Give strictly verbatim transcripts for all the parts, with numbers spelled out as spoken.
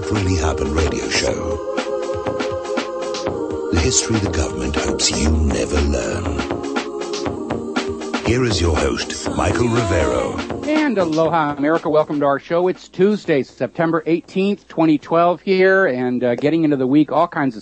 What Really Happened radio show. The history the government hopes you never learn. Here is your host, Michael Rivero. And aloha, America. Welcome to our show. It's Tuesday, September eighteenth, twenty twelve here, and uh, getting into the week, all kinds of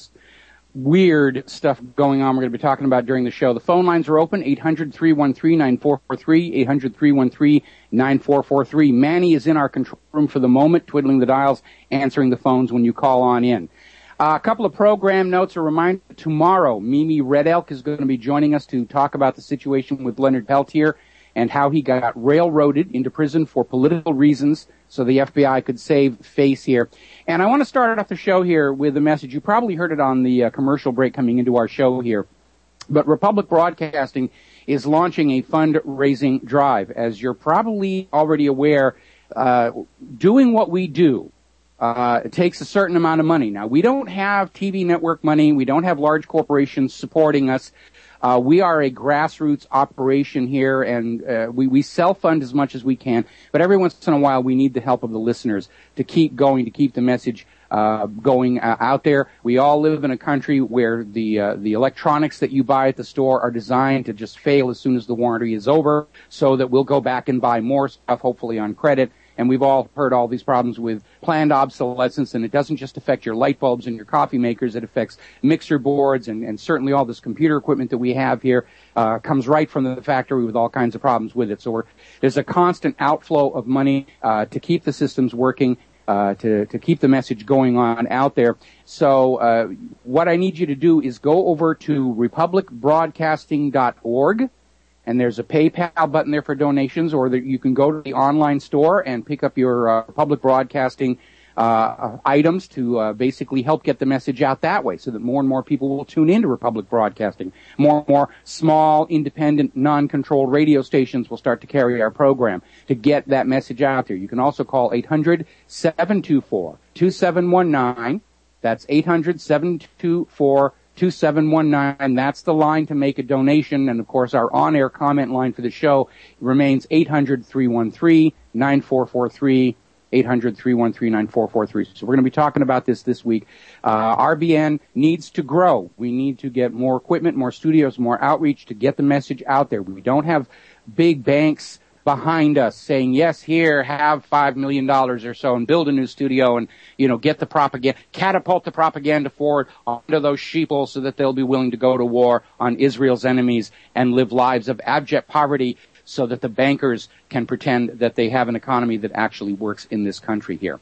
weird stuff going on we're going to be talking about during the show. The phone lines are open, eight hundred, three one three, nine four four three, eight hundred, three one three, nine four four three. Manny is in our control room for the moment, twiddling the dials, answering the phones when you call on in. Uh, a couple of program notes. A reminder, tomorrow, Mimi Red Elk is going to be joining us to talk about the situation with Leonard Peltier and how he got railroaded into prison for political reasons so the F B I could save face here. And I want to start off the show here with a message. You probably heard it on the uh, commercial break coming into our show here. But Republic Broadcasting is launching a fundraising drive. As you're probably already aware, uh, doing what we do uh, it takes a certain amount of money. Now, we don't have T V network money. We don't have large corporations supporting us. Uh, we are a grassroots operation here, and uh, we, we self-fund as much as we can. But every once in a while, we need the help of the listeners to keep going, to keep the message uh, going uh, out there. We all live in a country where the uh, the electronics that you buy at the store are designed to just fail as soon as the warranty is over, so that we'll go back and buy more stuff, hopefully on credit. And we've all heard all these problems with planned obsolescence, and it doesn't just affect your light bulbs and your coffee makers. It affects mixer boards, and, and certainly all this computer equipment that we have here uh, comes right from the factory with all kinds of problems with it. So we're, there's a constant outflow of money uh, to keep the systems working, uh, to, to keep the message going on out there. So uh, what I need you to do is go over to republic broadcasting dot org. And there's a PayPal button there for donations, or that you can go to the online store and pick up your uh, public broadcasting uh, items to uh, basically help get the message out that way, so that more and more people will tune into Republic Broadcasting. More and more small, independent, non-controlled radio stations will start to carry our program to get that message out there. You can also call eight hundred, seven two four, two seven one nine. That's eight hundred, seven two four, two seven one nine. That's the line to make a donation. And, of course, our on-air comment line for the show remains eight hundred, three one three, nine four four three, eight hundred, three one three, nine four four three. So we're going to be talking about this this week. Uh, R B N needs to grow. We need to get more equipment, more studios, more outreach to get the message out there. We don't have big banks behind us saying, yes, here, have five million dollars or so and build a new studio and, you know, get the propaganda, catapult the propaganda forward onto those sheeple so that they'll be willing to go to war on Israel's enemies and live lives of abject poverty so that the bankers can pretend that they have an economy that actually works in this country here.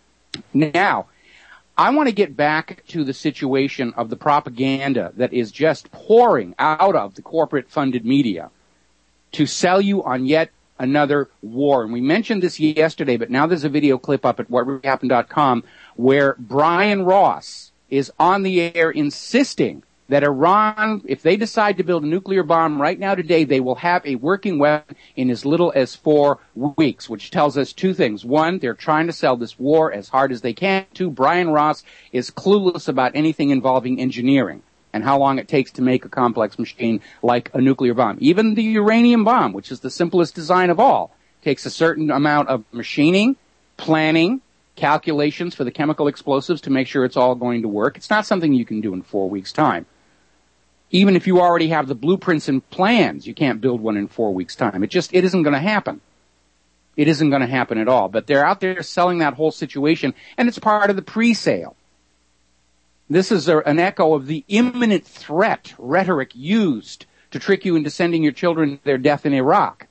Now, I want to get back to the situation of the propaganda that is just pouring out of the corporate-funded media to sell you on yet another war. And we mentioned this yesterday, but now there's a video clip up at what really happened dot com where Brian Ross is on the air insisting that Iran, if they decide to build a nuclear bomb right now today, they will have a working weapon in as little as four weeks, which tells us two things. One, they're trying to sell this war as hard as they can. Two, Brian Ross is clueless about anything involving engineering and how long it takes to make a complex machine like a nuclear bomb. Even the uranium bomb, which is the simplest design of all, takes a certain amount of machining, planning, calculations for the chemical explosives to make sure it's all going to work. It's not something you can do in four weeks' time. Even if you already have the blueprints and plans, you can't build one in four weeks' time. It just, it isn't going to happen. It isn't going to happen at all. But they're out there selling that whole situation, and it's part of the pre-sale. This is a, an echo of the imminent threat rhetoric used to trick you into sending your children to their death in Iraq.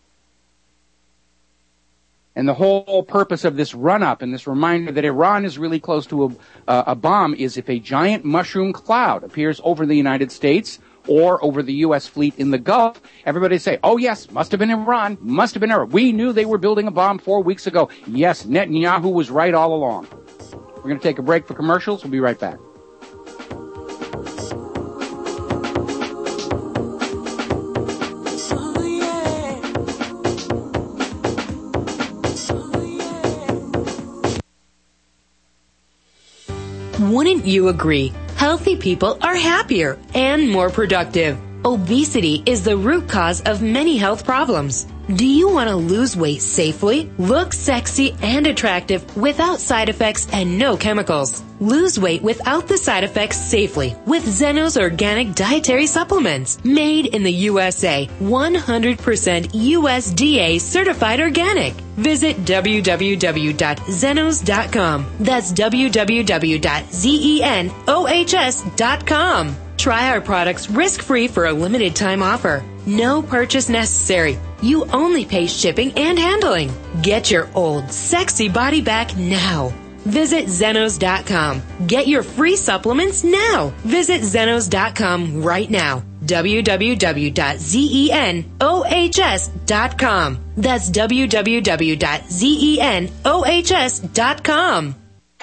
And the whole purpose of this run-up and this reminder that Iran is really close to a, uh, a bomb is if a giant mushroom cloud appears over the United States or over the U S fleet in the Gulf, everybody say, oh yes, must have been Iran, must have been Iran. We knew they were building a bomb four weeks ago. Yes, Netanyahu was right all along. We're going to take a break for commercials. We'll be right back. Wouldn't you agree? Healthy people are happier and more productive. Obesity is the root cause of many health problems. Do you want to lose weight safely, look sexy and attractive without side effects and no chemicals? Lose weight without the side effects safely with Zenos Organic Dietary Supplements. Made in the U S A, one hundred percent U S D A certified organic. Visit w w w dot zenos dot com. That's w w w dot zenos dot com. Try our products risk-free for a limited time offer. No purchase necessary. You only pay shipping and handling. Get your old, sexy body back now. Visit zenos dot com. Get your free supplements now. Visit zenos dot com right now. w w w dot zenos dot com. That's w w w dot zenos dot com.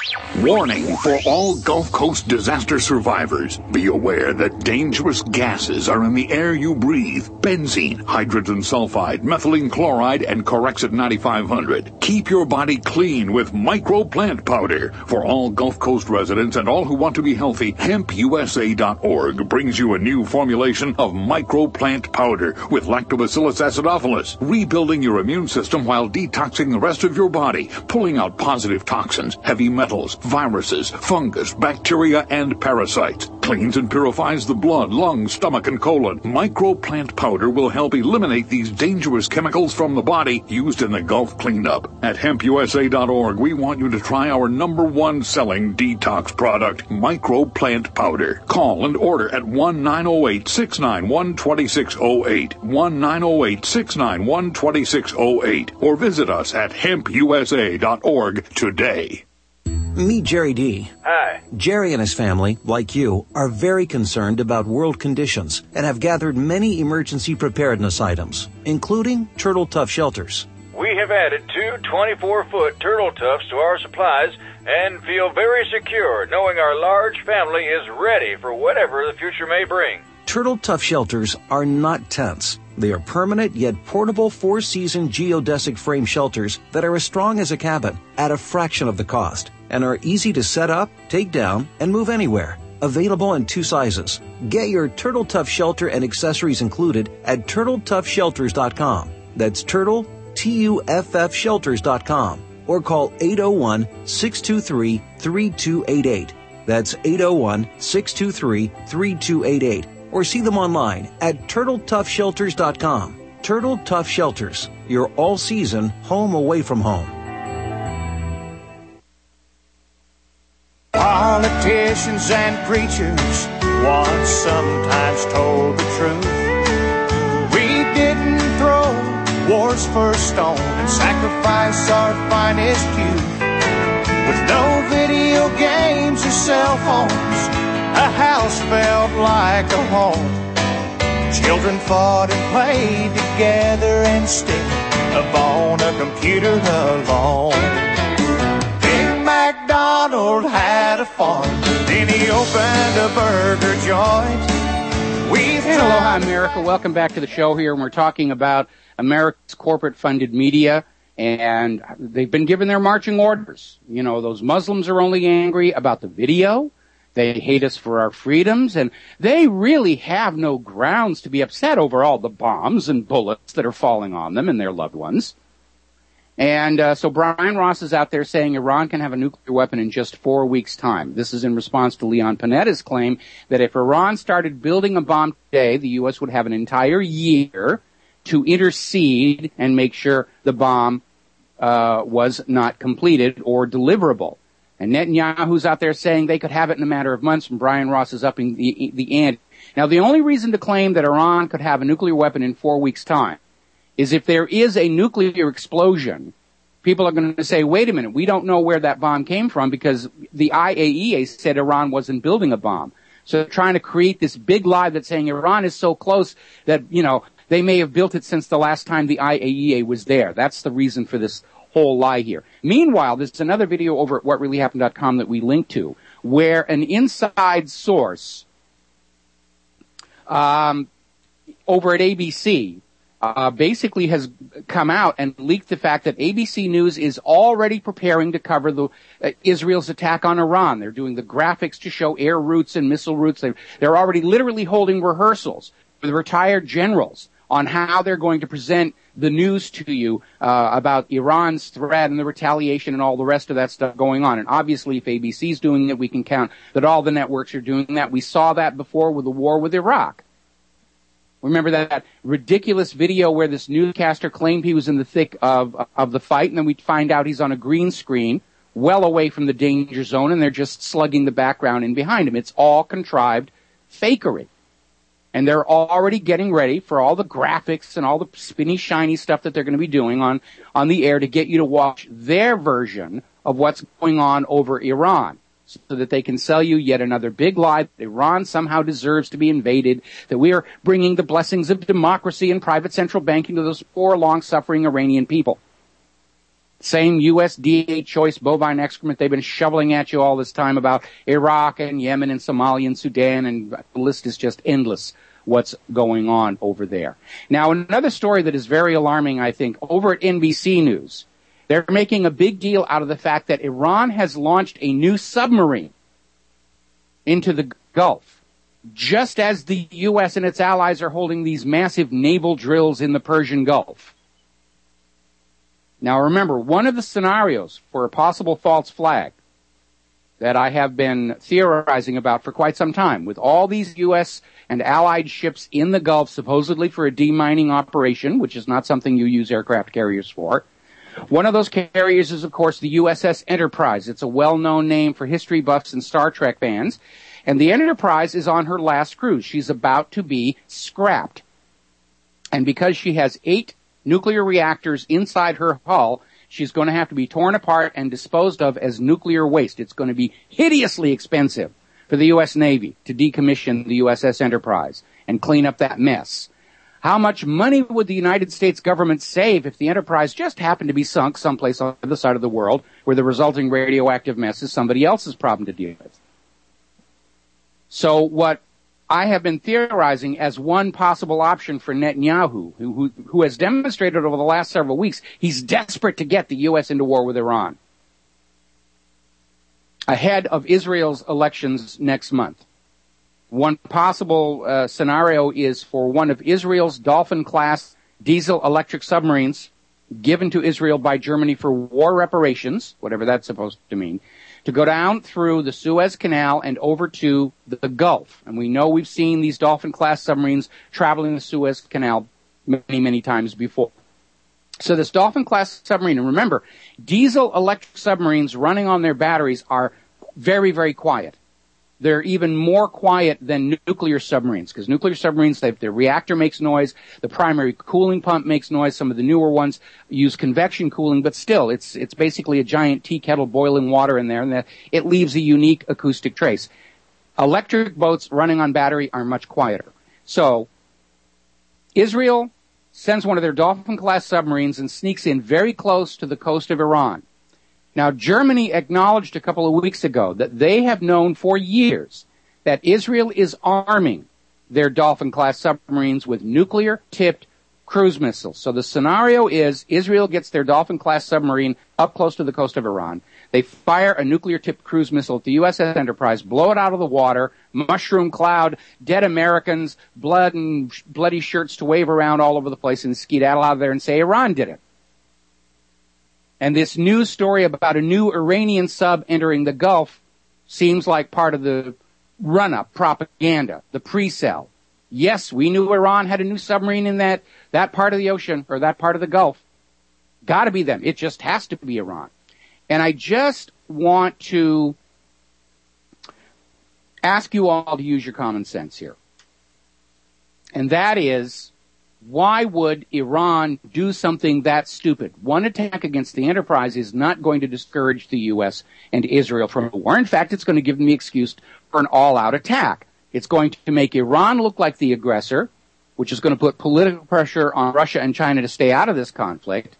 Warning for all Gulf Coast disaster survivors. Be aware that dangerous gases are in the air you breathe. Benzene, hydrogen sulfide, methylene chloride, and Corexit ninety-five hundred. Keep your body clean with Micro Plant Powder. For all Gulf Coast residents and all who want to be healthy, hemp u s a dot org brings you a new formulation of Micro Plant Powder with Lactobacillus acidophilus, rebuilding your immune system while detoxing the rest of your body, pulling out positive toxins, heavy metals, viruses, fungus, bacteria, and parasites. Cleans and purifies the blood, lungs, stomach, and colon. Micro Plant Powder will help eliminate these dangerous chemicals from the body used in the Gulf cleanup. At hemp u s a dot org, we want you to try our number one selling detox product, Micro Plant Powder. Call and order at one nine zero eight, six nine one, two six zero eight, one nine zero eight, six nine one, two six zero eight, or visit us at hemp u s a dot org today. Meet Jerry D. Hi. Jerry and his family, like you, are very concerned about world conditions and have gathered many emergency preparedness items, including Turtle Tough shelters. We have added two twenty-four foot Turtle Toughs to our supplies and feel very secure knowing our large family is ready for whatever the future may bring. Turtle Tough shelters are not tents. They are permanent yet portable four-season geodesic frame shelters that are as strong as a cabin at a fraction of the cost and are easy to set up, take down, and move anywhere. Available in two sizes. Get your Turtle Tough shelter and accessories included at turtle tough shelters dot com. That's Turtle, T U F F shelters dot com. Or call eight oh one, six two three, three two eight eight. That's eight oh one, six two three, three two eight eight. Or see them online at turtle tough shelters dot com. Turtle Tough Shelters, your all-season home away from home. Politicians and preachers once sometimes told the truth. We didn't throw war's first stone and sacrifice our finest youth. With no video games or cell phones, a house felt like a home. Children fought and played together instead of on a computer alone. Big MacDonald had a farm, then he opened a burger joint. We've Hey, aloha, America. Welcome back to the show here, and we're talking about America's corporate-funded media, and they've been given their marching orders. You know, those Muslims are only angry about the video. They hate us for our freedoms, and they really have no grounds to be upset over all the bombs and bullets that are falling on them and their loved ones. And uh, so Brian Ross is out there saying Iran can have a nuclear weapon in just four weeks' time. This is in response to Leon Panetta's claim that if Iran started building a bomb today, the U S would have an entire year to intercede and make sure the bomb uh, was not completed or deliverable. And Netanyahu's out there saying they could have it in a matter of months, and Brian Ross is upping the, the ante. Now, the only reason to claim that Iran could have a nuclear weapon in four weeks' time is if there is a nuclear explosion, people are going to say, wait a minute, we don't know where that bomb came from because the I A E A said Iran wasn't building a bomb. So they're trying to create this big lie that's saying Iran is so close that, you know, they may have built it since the last time the I A E A was there. That's the reason for this whole lie here. Meanwhile, there's another video over at what really happened dot com that we link to where an inside source um, over at A B C uh, basically has come out and leaked the fact that A B C News is already preparing to cover the uh, Israel's attack on Iran. They're doing the graphics to show air routes and missile routes. They're, they're already literally holding rehearsals with retired generals on how they're going to present the news to you uh, about Iran's threat and the retaliation and all the rest of that stuff going on. And obviously, if A B C's doing it, we can count that all the networks are doing that. We saw that before with the war with Iraq. Remember that ridiculous video where this newscaster claimed he was in the thick of of the fight, and then we find out he's on a green screen, well away from the danger zone, and they're just slugging the background in behind him. It's all contrived fakery. And they're already getting ready for all the graphics and all the spinny, shiny stuff that they're going to be doing on, on the air to get you to watch their version of what's going on over Iran, so that they can sell you yet another big lie that Iran somehow deserves to be invaded, that we are bringing the blessings of democracy and private central banking to those poor, long-suffering Iranian people. Same U S D A choice bovine excrement they've been shoveling at you all this time about Iraq and Yemen and Somalia and Sudan, and the list is just endless what's going on over there. Now, another story that is very alarming, I think, over at N B C News, they're making a big deal out of the fact that Iran has launched a new submarine into the Gulf, just as the U S and its allies are holding these massive naval drills in the Persian Gulf. Now remember, one of the scenarios for a possible false flag that I have been theorizing about for quite some time, with all these U S and allied ships in the Gulf supposedly for a demining operation, which is not something you use aircraft carriers for. One of those carriers is, of course, the U S S Enterprise. It's a well-known name for history buffs and Star Trek fans. And the Enterprise is on her last cruise. She's about to be scrapped. And because she has eight nuclear reactors inside her hull, she's going to have to be torn apart and disposed of as nuclear waste. It's going to be hideously expensive for the U S Navy to decommission the U S S Enterprise and clean up that mess. How much money would the United States government save if the Enterprise just happened to be sunk someplace on the other side of the world where the resulting radioactive mess is somebody else's problem to deal with? So what I have been theorizing as one possible option for Netanyahu, who, who, who has demonstrated over the last several weeks he's desperate to get the U S into war with Iran ahead of Israel's elections next month. One possible uh, scenario is for one of Israel's Dolphin-class diesel-electric submarines given to Israel by Germany for war reparations, whatever that's supposed to mean, to go down through the Suez Canal and over to the Gulf. And we know we've seen these Dolphin-class submarines traveling the Suez Canal many, many times before. So this Dolphin-class submarine, and remember, diesel-electric submarines running on their batteries are very, very quiet. They're even more quiet than nuclear submarines, because nuclear submarines, they, their reactor makes noise, the primary cooling pump makes noise. Some of the newer ones use convection cooling, but still, it's it's basically a giant tea kettle boiling water in there, and that it leaves a unique acoustic trace. Electric boats running on battery are much quieter. So, Israel sends one of their Dolphin-class submarines and sneaks in very close to the coast of Iran. Now, Germany acknowledged a couple of weeks ago that they have known for years that Israel is arming their Dolphin-class submarines with nuclear-tipped cruise missiles. So the scenario is Israel gets their Dolphin-class submarine up close to the coast of Iran. They fire a nuclear-tipped cruise missile at the U S S Enterprise, blow it out of the water, mushroom cloud, dead Americans, blood and bloody shirts to wave around all over the place, and skedaddle out of there and say Iran did it. And this news story about a new Iranian sub entering the Gulf seems like part of the run-up propaganda, the pre-sell. Yes, we knew Iran had a new submarine in that, that part of the ocean, or that part of the Gulf. Gotta be them. It just has to be Iran. And I just want to ask you all to use your common sense here. And that is, why would Iran do something that stupid? One attack against the Enterprise is not going to discourage the U S and Israel from a war. In fact, it's going to give them the excuse for an all-out attack. It's going to make Iran look like the aggressor, which is going to put political pressure on Russia and China to stay out of this conflict.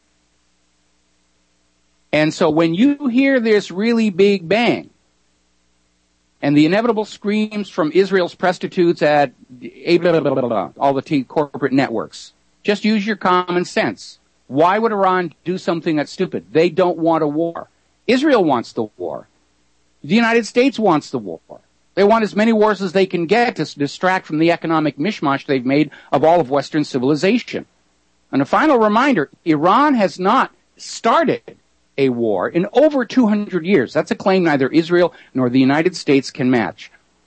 And so when you hear this really big bang, and the inevitable screams from Israel's prostitutes at blah, blah, blah, blah, all the t- corporate networks. Just use your common sense. Why would Iran do something that's stupid? They don't want a war. Israel wants the war. The United States wants the war. They want as many wars as they can get to distract from the economic mishmash they've made of all of Western civilization. And a final reminder, Iran has not started a war in over two hundred years. That's a claim neither Israel nor the United States can match.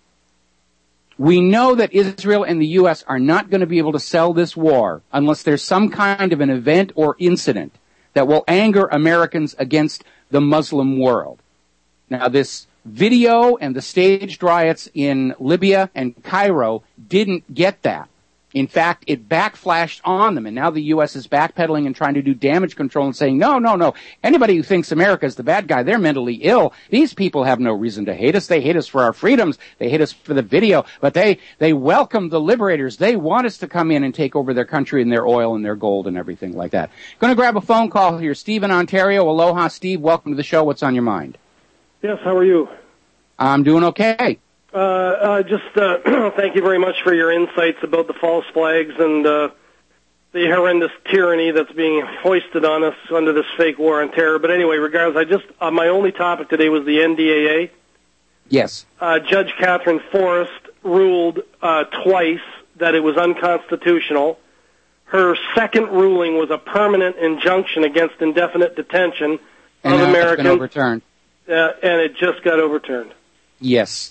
We know that Israel and the U S are not going to be able to sell this war unless there's some kind of an event or incident that will anger Americans against the Muslim world. Now, this video and the staged riots in Libya and Cairo didn't get that. In fact, it backflashed on them, and now the U S is backpedaling and trying to do damage control and saying, no, no, no, anybody who thinks America is the bad guy, they're mentally ill. These people have no reason to hate us. They hate us for our freedoms. They hate us for the video, but they, they welcome the liberators. They want us to come in and take over their country and their oil and their gold and everything like that. Going to grab a phone call here. Steve in Ontario. Aloha, Steve. Welcome to the show. What's on your mind? Yes, how are you? I'm doing okay. Uh, uh, just uh, thank you very much for your insights about the false flags and uh, the horrendous tyranny that's being hoisted on us under this fake war on terror. But anyway, regardless, I just uh, my only topic today was the N D A A. Yes. Uh, Judge Catherine Forrest ruled uh, twice that it was unconstitutional. Her second ruling was a permanent injunction against indefinite detention and of now Americans. It's been overturned. Uh, and it just got overturned. Yes.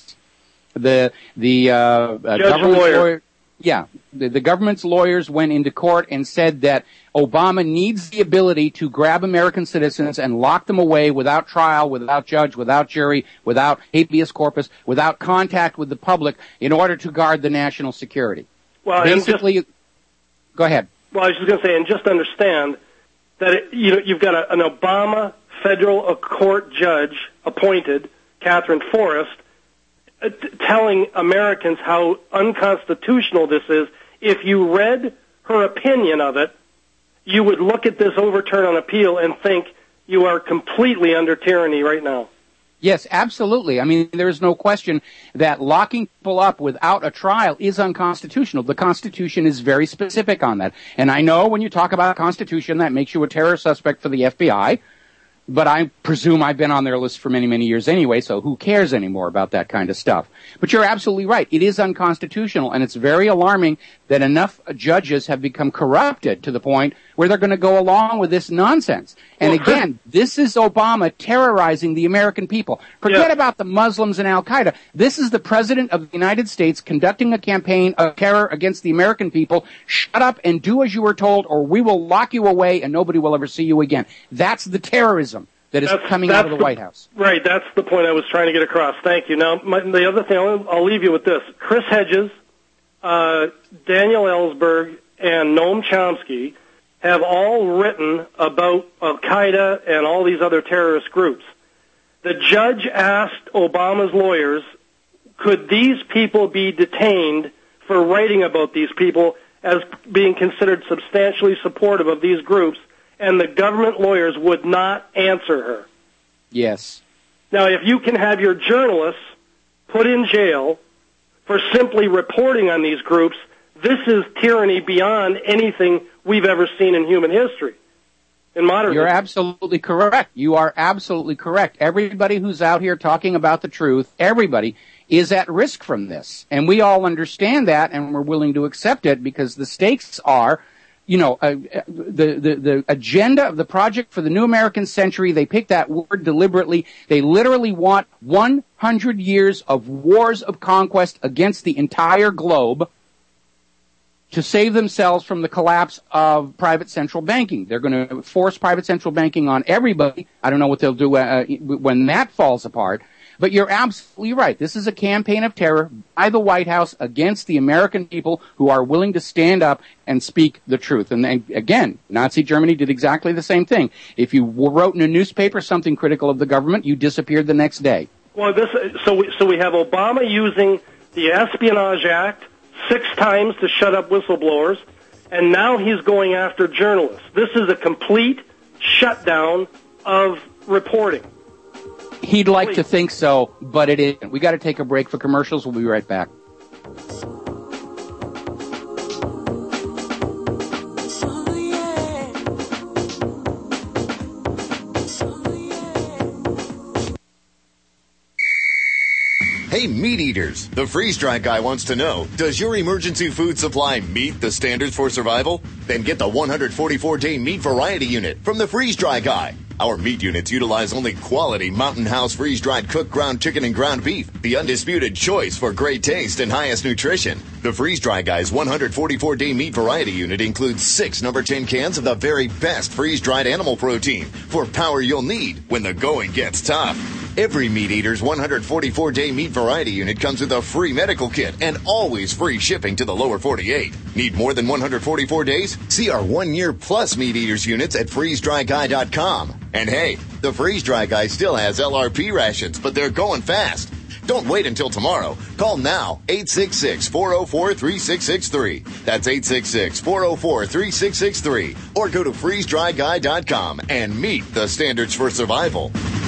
The the uh, uh, government lawyer. lawyer, yeah, the, the government's lawyers went into court and said that Obama needs the ability to grab American citizens and lock them away without trial, without judge, without jury, without habeas corpus, without contact with the public in order to guard the national security. Well, basically, just, go ahead. Well, I was just going to say, and just understand that it, you know you've got a, an Obama federal court judge appointed, Catherine Forrest, uh, t- telling Americans how unconstitutional this is. If you read her opinion of it, you would look at this overturn on appeal and think you are completely under tyranny right now. Yes, absolutely. I mean, there is no question that locking people up without a trial is unconstitutional. The Constitution is very specific on that. And I know when you talk about a Constitution, that makes you a terror suspect for the F B I. But I presume I've been on their list for many, many years anyway, so who cares anymore about that kind of stuff? But you're absolutely right. It is unconstitutional, and it's very alarming that enough judges have become corrupted to the point where they're going to go along with this nonsense. And well, again, this is Obama terrorizing the American people. Forget yeah. about the Muslims and Al-Qaeda. This is the President of the United States conducting a campaign of terror against the American people. Shut up and do as you were told, or we will lock you away and nobody will ever see you again. That's the terrorism that is that's, coming that's out of the, the White House. Right, that's the point I was trying to get across. Thank you. Now, my, the other thing, I'll, I'll leave you with this. Chris Hedges, uh, Daniel Ellsberg, and Noam Chomsky have all written about Al-Qaeda and all these other terrorist groups. The judge asked Obama's lawyers, could these people be detained for writing about these people as being considered substantially supportive of these groups? And the government lawyers would not answer her. Yes. Now, if you can have your journalists put in jail for simply reporting on these groups, this is tyranny beyond anything we've ever seen in human history, in modern You're history. absolutely correct. You are absolutely correct. Everybody who's out here talking about the truth, everybody is at risk from this. And we all understand that, and we're willing to accept it because the stakes are, you know, uh, the, the, the agenda of the Project for the New American Century, they picked that word deliberately. They literally want one hundred years of wars of conquest against the entire globe to save themselves from the collapse of private central banking. They're going to force private central banking on everybody. I don't know what they'll do uh, when that falls apart. But you're absolutely right. This is a campaign of terror by the White House against the American people who are willing to stand up and speak the truth. And, and again, Nazi Germany did exactly the same thing. If you wrote in a newspaper something critical of the government, you disappeared the next day. Well, this so we, so we have Obama using the Espionage Act six times to shut up whistleblowers, and now he's going after journalists. This is a complete shutdown of reporting. He'd like Please. to think so, but it isn't. We got to take a break for commercials. We'll be right back. Hey, Hey, meat eaters, the freeze-dry guy wants to know, does your emergency food supply meet the standards for survival? Then get the one hundred forty-four day meat variety unit from the freeze-dry guy. Our meat units utilize only quality Mountain House freeze-dried cooked ground chicken and ground beef, the undisputed choice for great taste and highest nutrition. The Freeze-Dry Guy's one hundred forty-four day meat variety unit includes six number ten cans of the very best freeze-dried animal protein for power you'll need when the going gets tough. Every Meat Eater's one hundred forty-four day meat variety unit comes with a free medical kit and always free shipping to the lower forty-eight. Need more than one hundred forty-four days? See our one-year plus Meat Eaters units at freeze dry guy dot com. And hey, the Freeze-Dry Guy still has L R P rations, but they're going fast. Don't wait until tomorrow. Call now, eight six six, four oh four, three six six three. That's eight six six, four oh four, three six six three. Or go to freeze dry guy dot com and meet the standards for survival.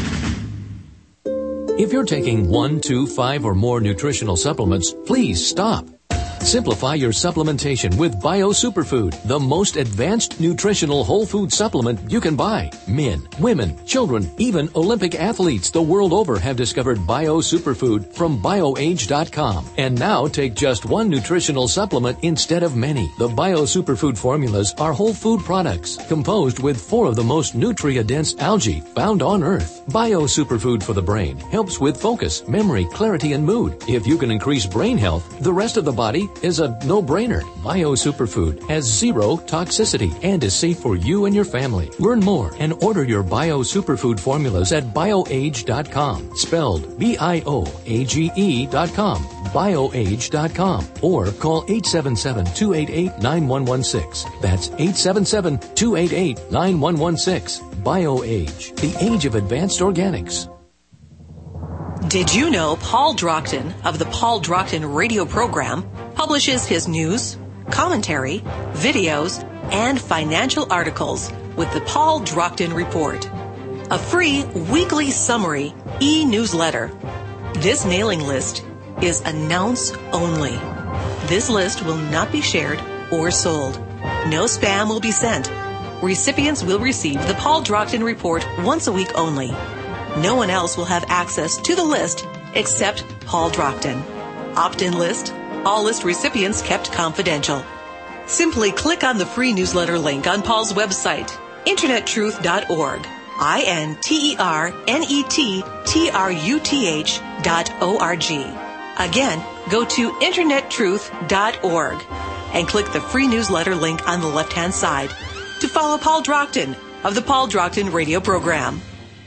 If you're taking one, two, five, or more nutritional supplements, please stop. Simplify your supplementation with Bio Superfood, the most advanced nutritional whole food supplement you can buy. Men, women, children, even Olympic athletes the world over have discovered Bio Superfood from bio age dot com. And now take just one nutritional supplement instead of many. The Bio Superfood formulas are whole food products composed with four of the most nutria-dense algae found on Earth. Bio Superfood for the brain helps with focus, memory, clarity, and mood. If you can increase brain health, the rest of the body is a no-brainer. Bio Superfood has zero toxicity and is safe for you and your family. Learn more and order your Bio Superfood formulas at bio age dot com. Spelled B I O A G E dot com. bio age dot com. Or call eight seven seven, two eight eight, nine one one six. That's eight seven seven, two eight eight, nine one one six. BioAge, the age of advanced organics. Did you know Paul Drockton of the Paul Drockton radio program publishes his news, commentary, videos, and financial articles with the Paul Drockton Report, a free weekly summary e-newsletter. This mailing list is announce only. This list will not be shared or sold. No spam will be sent. Recipients will receive the Paul Drockton Report once a week only. No one else will have access to the list except Paul Drockton. Opt-in list. All list recipients kept confidential. Simply click on the free newsletter link on Paul's website, internet truth dot org. I N T E R N E T T R U T H dot O R G. Again, go to internet truth dot org and click the free newsletter link on the left-hand side to follow Paul Drockton of the Paul Drockton radio program.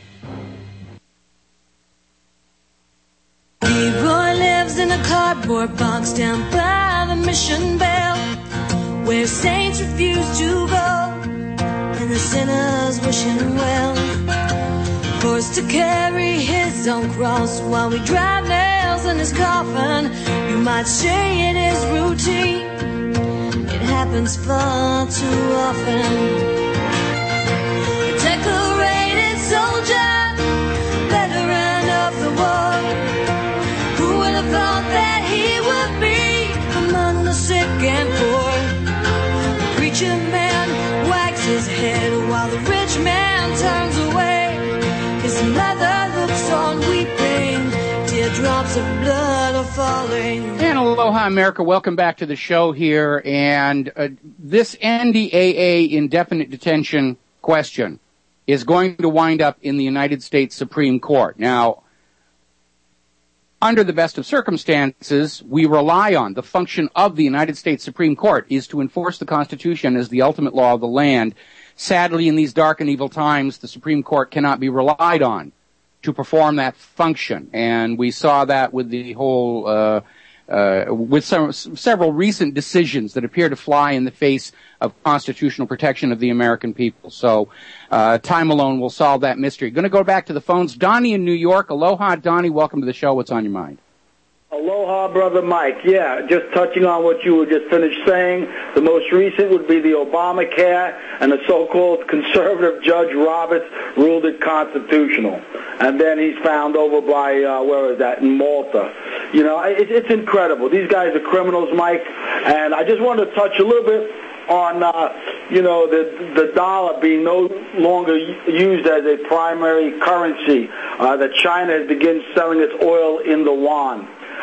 Leroy lives in a cardboard box down by the Mission Bell, where saints refuse to go and the sinners wish him well. Forced to carry his own cross while we drive nails in his coffin. You might say it is routine, it happens far too often. A decorated soldier, veteran of the war, thought that he would be among the sick and poor. The preacher man wags his head while the rich man turns away. His mother looks on weeping, teardrops of blood are falling. And aloha, America. Welcome back to the show here. And uh, this N D A A indefinite detention question is going to wind up in the United States Supreme Court. Now, under the best of circumstances, we rely on the function of the United States Supreme Court is to enforce the Constitution as the ultimate law of the land. Sadly, in these dark and evil times, the Supreme Court cannot be relied on to perform that function. And we saw that with the whole, uh, uh, with some, several recent decisions that appear to fly in the face of constitutional protection of the American people. So, uh, time alone will solve that mystery. Going to go back to the phones. Donnie in New York. Aloha, Donnie. Welcome to the show. What's on your mind? Aloha, Brother Mike. Yeah, just touching on what you were just finished saying, the most recent would be the Obamacare, and the so-called conservative Judge Roberts ruled it constitutional. And then he's found over by, uh, where is that, in Malta. You know, it, it's incredible. These guys are criminals, Mike, and I just wanted to touch a little bit on, uh, you know, the the dollar being no longer used as a primary currency, uh, that China has begun selling its oil in the yuan.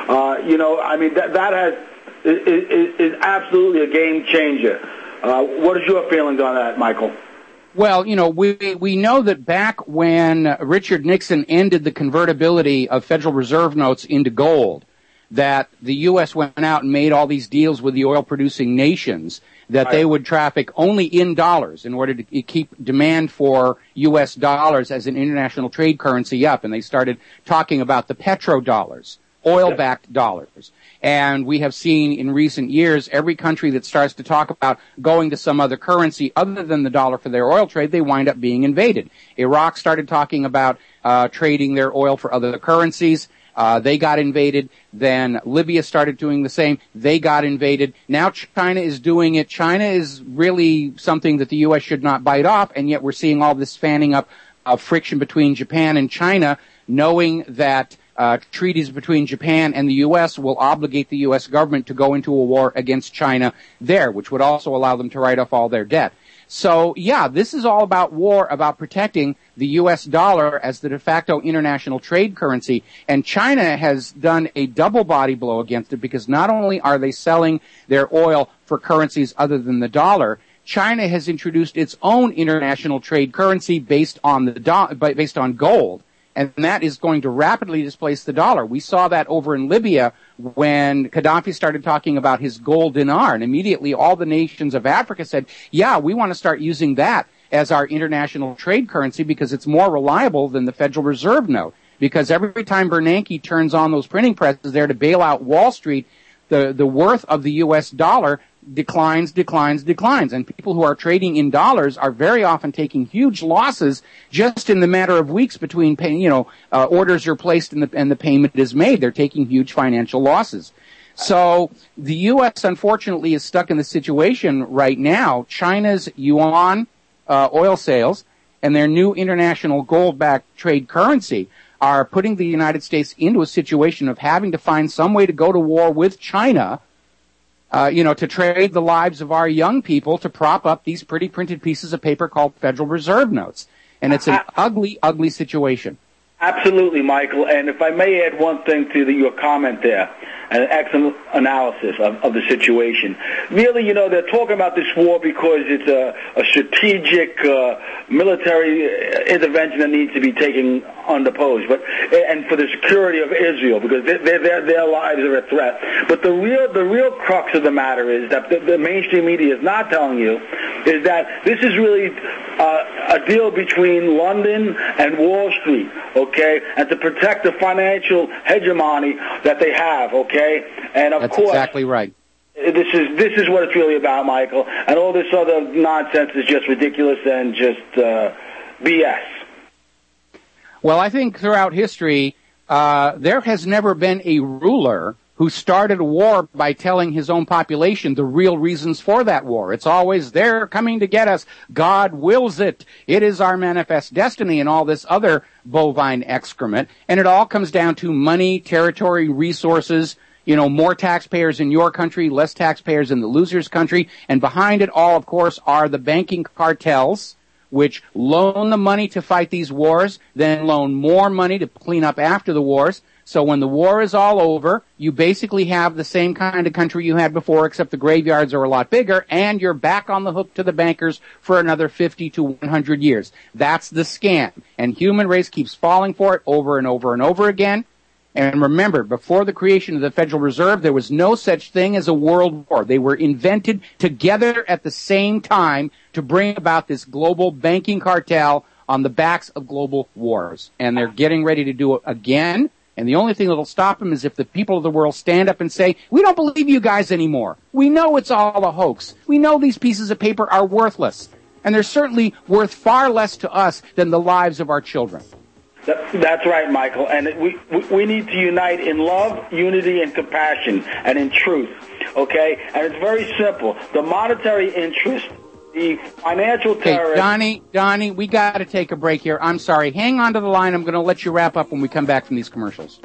Uh, you know, I mean, that, that has is, is, is absolutely a game changer. Uh, what is your feelings on that, Michael? Well, you know, we we know that back when Richard Nixon ended the convertibility of Federal Reserve notes into gold, that the U S went out and made all these deals with the oil-producing nations that they would traffic only in dollars in order to keep demand for U S dollars as an international trade currency up. And they started talking about the petrodollars, oil-backed dollars. And we have seen in recent years every country that starts to talk about going to some other currency other than the dollar for their oil trade, they wind up being invaded. Iraq started talking about uh trading their oil for other currencies. Uh, they got invaded. Then Libya started doing the same. They got invaded. Now China is doing it. China is really something that the U S should not bite off, and yet we're seeing all this fanning up of friction between Japan and China, knowing that uh, treaties between Japan and the U S will obligate the U S government to go into a war against China there, which would also allow them to write off all their debt. So, yeah, this is all about war, about protecting the U S dollar as the de facto international trade currency. And China has done a double body blow against it because not only are they selling their oil for currencies other than the dollar, China has introduced its own international trade currency based on the do- based on gold. And that is going to rapidly displace the dollar. We saw that over in Libya when Gaddafi started talking about his gold dinar, and immediately all the nations of Africa said, yeah, we want to start using that as our international trade currency because it's more reliable than the Federal Reserve note. Because every time Bernanke turns on those printing presses there to bail out Wall Street, the, the worth of the U S dollar declines, declines, declines. And people who are trading in dollars are very often taking huge losses just in the matter of weeks between pay, you know, uh, orders are placed and the, and the payment is made. They're taking huge financial losses. So the U S unfortunately is stuck in the situation right now. China's yuan uh, oil sales and their new international gold-backed trade currency are putting the United States into a situation of having to find some way to go to war with China, Uh, you know, to trade the lives of our young people to prop up these pretty printed pieces of paper called Federal Reserve notes. And it's an ugly, ugly situation. Absolutely, Michael. And if I may add one thing to the, your comment there, an excellent analysis of, of the situation. Really, you know, they're talking about this war because it's a, a strategic uh, military intervention that needs to be taken unopposed, but and for the security of Israel, because their their their lives are a threat. But the real the real crux of the matter is that the, the mainstream media is not telling you is that this is really uh, a deal between London and Wall Street, okay, and to protect the financial hegemony that they have, okay. Okay, and of That's course, exactly right. This is this is what it's really about, Michael. And all this other nonsense is just ridiculous and just uh, B S. Well, I think throughout history, uh, there has never been a ruler who started a war by telling his own population the real reasons for that war. It's always, they're coming to get us. God wills it. It is our manifest destiny and all this other bovine excrement. And it all comes down to money, territory, resources, you know, more taxpayers in your country, less taxpayers in the loser's country. And behind it all, of course, are the banking cartels, which loan the money to fight these wars, then loan more money to clean up after the wars. So when the war is all over, you basically have the same kind of country you had before, except the graveyards are a lot bigger, and you're back on the hook to the bankers for another fifty to one hundred years. That's the scam. And human race keeps falling for it over and over and over again. And remember, before the creation of the Federal Reserve, there was no such thing as a world war. They were invented together at the same time to bring about this global banking cartel on the backs of global wars. And they're getting ready to do it again. And the only thing that'll stop them is if the people of the world stand up and say, we don't believe you guys anymore. We know it's all a hoax. We know these pieces of paper are worthless. And they're certainly worth far less to us than the lives of our children. That's right, Michael. And we we need to unite in love, unity, and compassion, and in truth. Okay? And it's very simple. The monetary interest, the financial terrorists... Hey, Donnie, Donnie, we got to take a break here. I'm sorry. Hang on to the line. I'm going to let you wrap up when we come back from these commercials.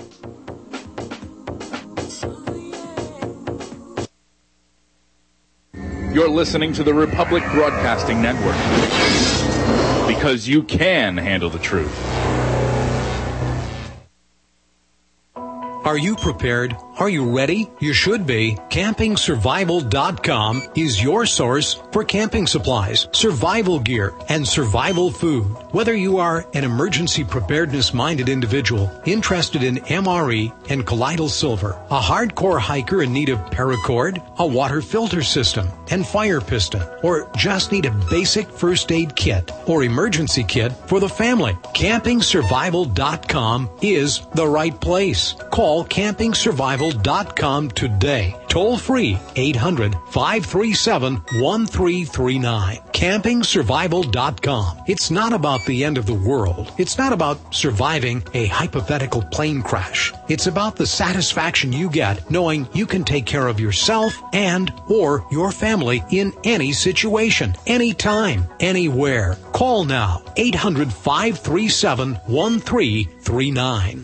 You're listening to the Republic Broadcasting Network. Because you can handle the truth. Are you prepared? Are you ready? You should be. camping survival dot com is your source for camping supplies, survival gear, and survival food. Whether you are an emergency preparedness-minded individual interested in M R E and colloidal silver, a hardcore hiker in need of paracord, a water filter system, and fire piston, or just need a basic first aid kit or emergency kit for the family, camping survival dot com is the right place. Call camping survival dot com today. Toll free eight hundred, five three seven, one three three nine. camping survival dot com. It's not about the end of the world. It's not about surviving a hypothetical plane crash. It's about the satisfaction you get knowing you can take care of yourself and or your family in any situation, anytime, anywhere. Call now, eight hundred, five three seven, one three three nine.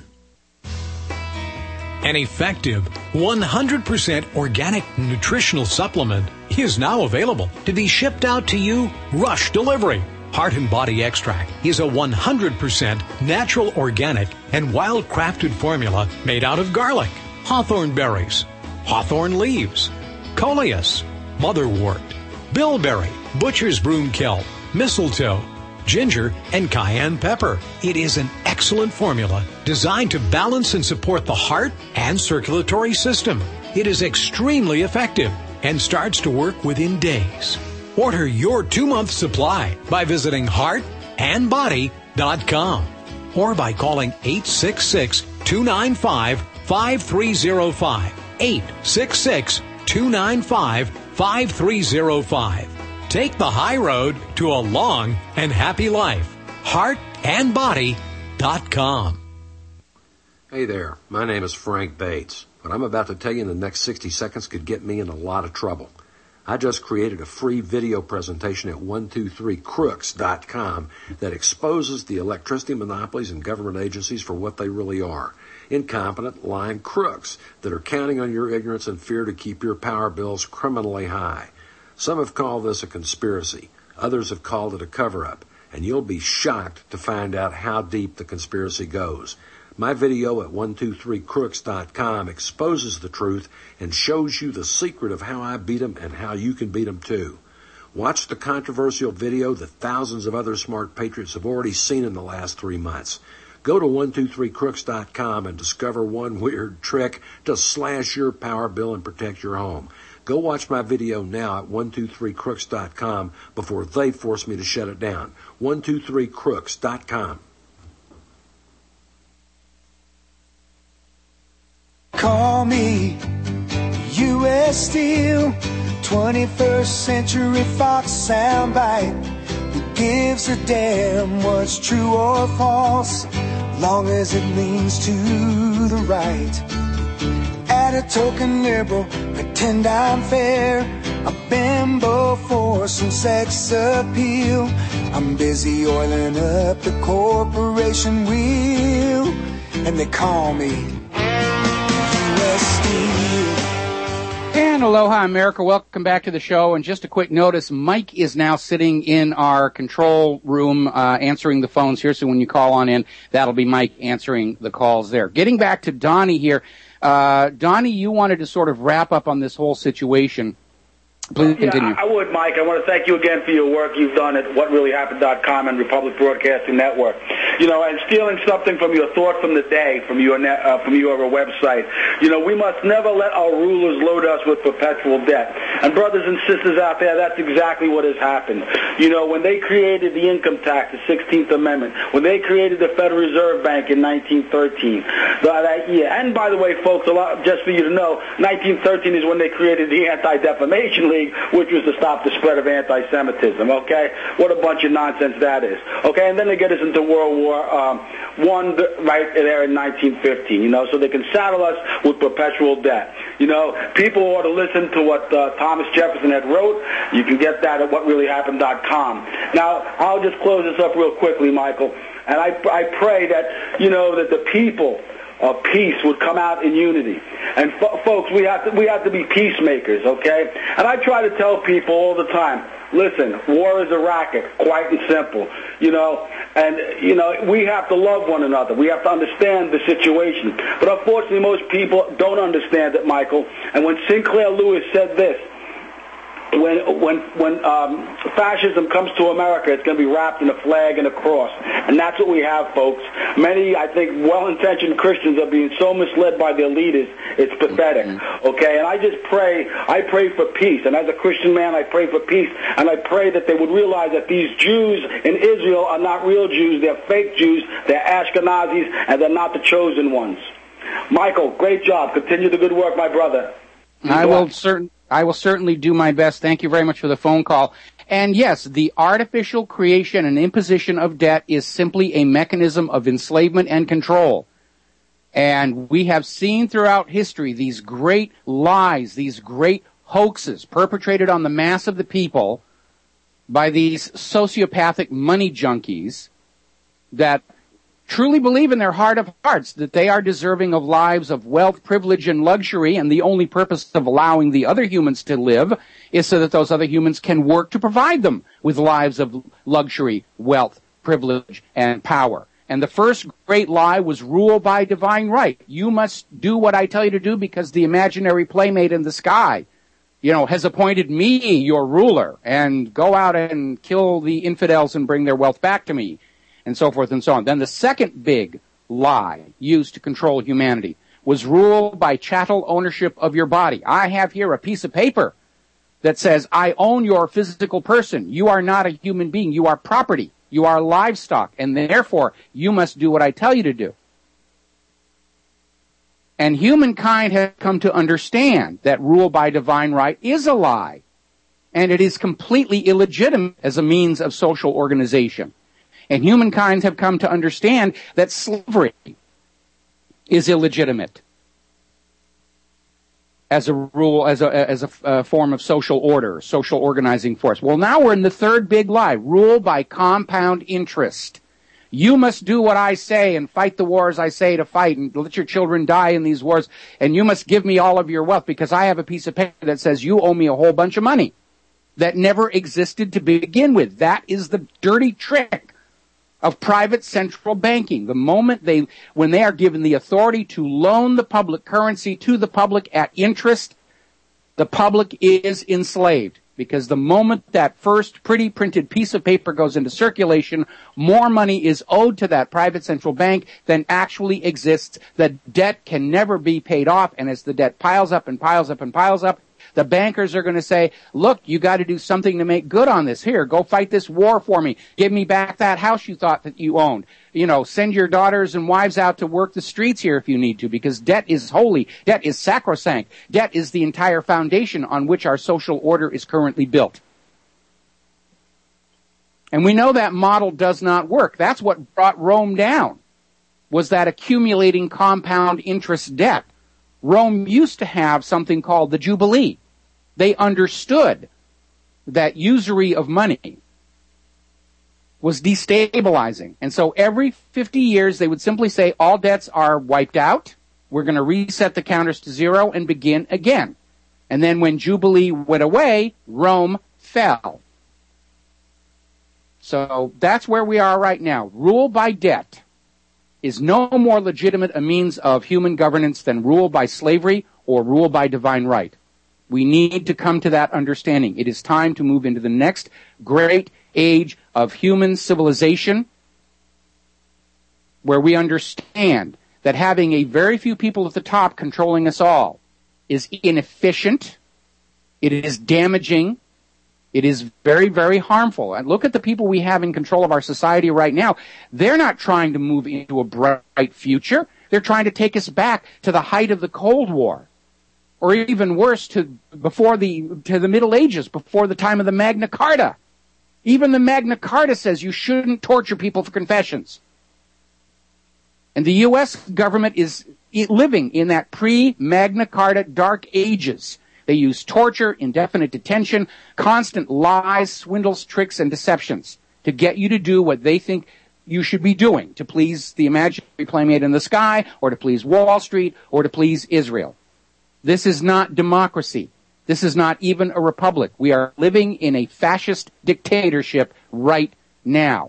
An effective one hundred percent organic nutritional supplement is now available to be shipped out to you rush delivery. Heart and Body Extract is a one hundred percent natural, organic, and wild-crafted formula made out of garlic, hawthorn berries, hawthorn leaves, coleus, motherwort, bilberry, butcher's broom kelp, mistletoe, ginger, and cayenne pepper. It is an excellent formula designed to balance and support the heart and circulatory system. It is extremely effective and starts to work within days. Order your two-month supply by visiting heart and body dot com or by calling eight six six, two nine five, five three zero five, eight six six, two nine five, five three zero five. Take the high road to a long and happy life. heart and body dot com. Hey there, my name is Frank Bates. What I'm about to tell you in the next sixty seconds could get me in a lot of trouble. I just created a free video presentation at one two three crooks dot com that exposes the electricity monopolies and government agencies for what they really are. Incompetent, lying crooks that are counting on your ignorance and fear to keep your power bills criminally high. Some have called this a conspiracy. Others have called it a cover-up. And you'll be shocked to find out how deep the conspiracy goes. My video at one two three crooks dot com exposes the truth and shows you the secret of how I beat them and how you can beat them too. Watch the controversial video that thousands of other smart patriots have already seen in the last three months. Go to one two three crooks dot com and discover one weird trick to slash your power bill and protect your home. Go watch my video now at one two three crooks dot com before they force me to shut it down. one two three crooks dot com. Call me U S Steel, twenty-first century Fox soundbite. Who gives a damn what's true or false, long as it leans to the right. At a token liberal, pretend I'm fair. A bimbo for some sex appeal. I'm busy oiling up the corporation wheel, and they call me U S Steel. And aloha, America. Welcome back to the show. And just a quick notice, Mike is now sitting in our control room uh, answering the phones here. So when you call on in, that'll be Mike answering the calls there. Getting back to Donnie here. Uh, Donnie, you wanted to sort of wrap up on this whole situation. Please continue. Yeah, I would, Mike. I want to thank you again for your work you've done at what really happened dot com and Republic Broadcasting Network. You know, and stealing something from your thought from the day, from your net, uh, from your website. You know, we must never let our rulers load us with perpetual debt. And brothers and sisters out there, that's exactly what has happened. You know, when they created the income tax, the sixteenth Amendment, when they created the Federal Reserve Bank in nineteen thirteen, that year. And by the way, folks, a lot, just for you to know, nineteen thirteen is when they created the Anti-Defamation League, which was to stop the spread of anti-Semitism, okay? What a bunch of nonsense that is, okay? And then they get us into World War um, One right there in nineteen fifteen, you know, so they can saddle us with perpetual debt. You know, people ought to listen to what uh, Thomas Jefferson had wrote. You can get that at what really happened dot com. Now, I'll just close this up real quickly, Michael, and I, I pray that, you know, that the people of peace would come out in unity. And fo- folks, we have to we have to be peacemakers, okay? And I try to tell people all the time, listen, war is a racket, quite and simple, you know. And, you know, we have to love one another. We have to understand the situation. But unfortunately, most people don't understand it, Michael. And when Sinclair Lewis said this, when when when um, fascism comes to America, it's going to be wrapped in a flag and a cross. And that's what we have, folks. Many, I think, well-intentioned Christians are being so misled by their leaders, it's pathetic. Okay? And I just pray, I pray for peace. And as a Christian man, I pray for peace. And I pray that they would realize that these Jews in Israel are not real Jews. They're fake Jews. They're Ashkenazis, and they're not the chosen ones. Michael, great job. Continue the good work, my brother. I will certain. I will certainly do my best. Thank you very much for the phone call. And yes, the artificial creation and imposition of debt is simply a mechanism of enslavement and control. And we have seen throughout history these great lies, these great hoaxes perpetrated on the mass of the people by these sociopathic money junkies that truly believe in their heart of hearts that they are deserving of lives of wealth, privilege, and luxury, and the only purpose of allowing the other humans to live is so that those other humans can work to provide them with lives of luxury, wealth, privilege, and power. And the first great lie was rule by divine right. You must do what I tell you to do because the imaginary playmate in the sky, you know, has appointed me your ruler, and go out and kill the infidels and bring their wealth back to me, and so forth and so on. Then the second big lie used to control humanity was rule by chattel ownership of your body. I have here a piece of paper that says, I own your physical person. You are not a human being. You are property. You are livestock. And therefore, you must do what I tell you to do. And humankind has come to understand that rule by divine right is a lie. And it is completely illegitimate as a means of social organization. And humankind have come to understand that slavery is illegitimate as a rule, as a, as a uh, form of social order, social organizing force. Well, now we're in the third big lie, rule by compound interest. You must do what I say and fight the wars I say to fight and let your children die in these wars, and you must give me all of your wealth because I have a piece of paper that says you owe me a whole bunch of money that never existed to begin with. That is the dirty trick of private central banking. The moment they, when they are given the authority to loan the public currency to the public at interest, the public is enslaved. Because the moment that first pretty printed piece of paper goes into circulation, more money is owed to that private central bank than actually exists. The debt can never be paid off, and as the debt piles up and piles up and piles up, the bankers are going to say, look, you got to do something to make good on this. Here, go fight this war for me. Give me back that house you thought that you owned. You know, send your daughters and wives out to work the streets here if you need to, because debt is holy. Debt is sacrosanct. Debt is the entire foundation on which our social order is currently built. And we know that model does not work. That's what brought Rome down, was that accumulating compound interest debt. Rome used to have something called the Jubilee. They understood that usury of money was destabilizing. And so every fifty years, they would simply say, all debts are wiped out. We're going to reset the counters to zero and begin again. And then when Jubilee went away, Rome fell. So that's where we are right now. Rule by debt is no more legitimate a means of human governance than rule by slavery or rule by divine right. We need to come to that understanding. It is time to move into the next great age of human civilization, where we understand that having a very few people at the top controlling us all is inefficient, it is damaging, it is very, very harmful. And look at the people we have in control of our society right now. They're not trying to move into a bright future. They're trying to take us back to the height of the Cold War. Or even worse, to before the to the Middle Ages, before the time of the Magna Carta. Even the Magna Carta says you shouldn't torture people for confessions. And the U S government is living in that pre-Magna Carta dark ages. They use torture, indefinite detention, constant lies, swindles, tricks, and deceptions to get you to do what they think you should be doing, to please the imaginary playmate in the sky, or to please Wall Street, or to please Israel. This is not democracy. This is not even a republic. We are living in a fascist dictatorship right now.